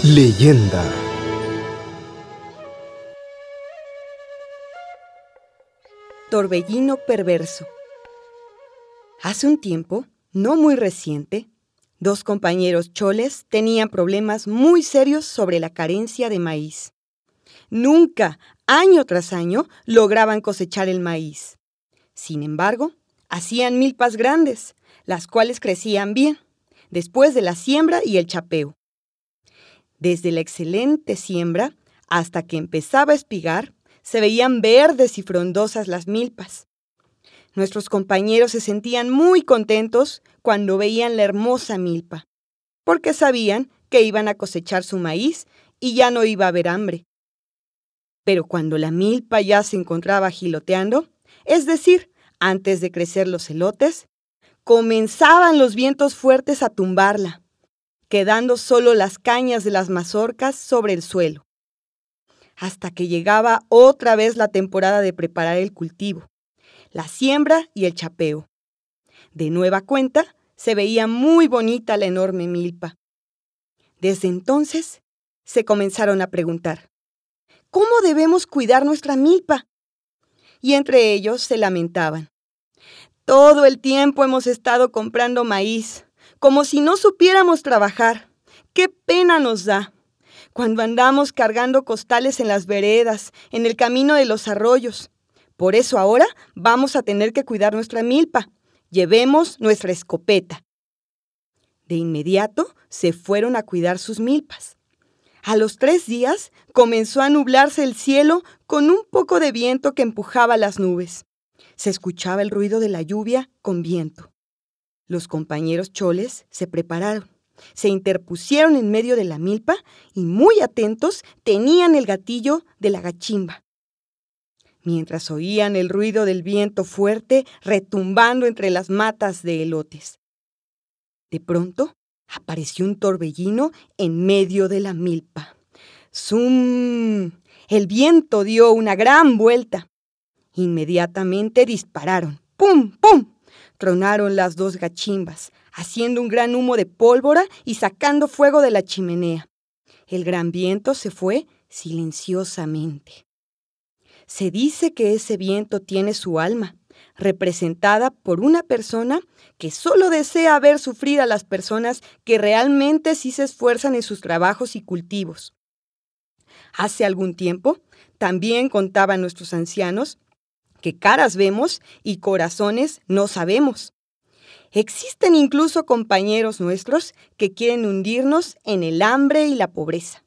Leyenda. Torbellino perverso. Hace un tiempo, no muy reciente, dos compañeros choles tenían problemas muy serios sobre la carencia de maíz. Nunca, año tras año, lograban cosechar el maíz. Sin embargo, hacían milpas grandes, las cuales crecían bien, después de la siembra y el chapeo. Desde la excelente siembra hasta que empezaba a espigar, se veían verdes y frondosas las milpas. Nuestros compañeros se sentían muy contentos cuando veían la hermosa milpa, porque sabían que iban a cosechar su maíz y ya no iba a haber hambre. Pero cuando la milpa ya se encontraba giloteando, es decir, antes de crecer los elotes, comenzaban los vientos fuertes a tumbarla, quedando solo las cañas de las mazorcas sobre el suelo, hasta que llegaba otra vez la temporada de preparar el cultivo, la siembra y el chapeo. De nueva cuenta, se veía muy bonita la enorme milpa. Desde entonces, se comenzaron a preguntar, ¿cómo debemos cuidar nuestra milpa? Y entre ellos se lamentaban. Todo el tiempo hemos estado comprando maíz, como si no supiéramos trabajar. ¡Qué pena nos da! Cuando andamos cargando costales en las veredas, en el camino de los arroyos. Por eso ahora vamos a tener que cuidar nuestra milpa. Llevemos nuestra escopeta. De inmediato se fueron a cuidar sus milpas. A los 3 días comenzó a nublarse el cielo con un poco de viento que empujaba las nubes. Se escuchaba el ruido de la lluvia con viento. Los compañeros choles se prepararon, se interpusieron en medio de la milpa y muy atentos tenían el gatillo de la gachimba. Mientras oían el ruido del viento fuerte retumbando entre las matas de elotes. De pronto apareció un torbellino en medio de la milpa. ¡Zum! El viento dio una gran vuelta. Inmediatamente dispararon. ¡Pum! ¡Pum! Tronaron las 2 gachimbas, haciendo un gran humo de pólvora y sacando fuego de la chimenea. El gran viento se fue silenciosamente. Se dice que ese viento tiene su alma, representada por una persona que solo desea ver sufrir a las personas que realmente sí se esfuerzan en sus trabajos y cultivos. Hace algún tiempo, también contaban nuestros ancianos que caras vemos y corazones no sabemos. Existen incluso compañeros nuestros que quieren hundirnos en el hambre y la pobreza.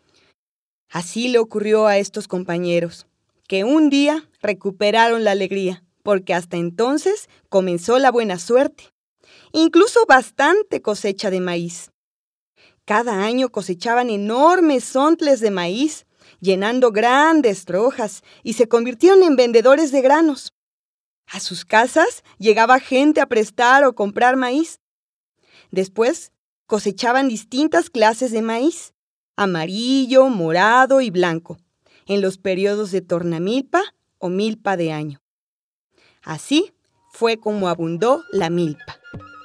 Así le ocurrió a estos compañeros, que un día recuperaron la alegría, porque hasta entonces comenzó la buena suerte, incluso bastante cosecha de maíz. Cada año cosechaban enormes sontles de maíz, llenando grandes trojas, y se convirtieron en vendedores de granos. A sus casas llegaba gente a prestar o comprar maíz. Después cosechaban distintas clases de maíz, amarillo, morado y blanco, en los periodos de tornamilpa o milpa de año. Así fue como abundó la milpa.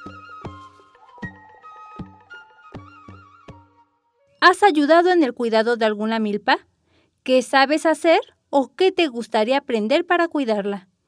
¿Has ayudado en el cuidado de alguna milpa? ¿Qué sabes hacer o qué te gustaría aprender para cuidarla?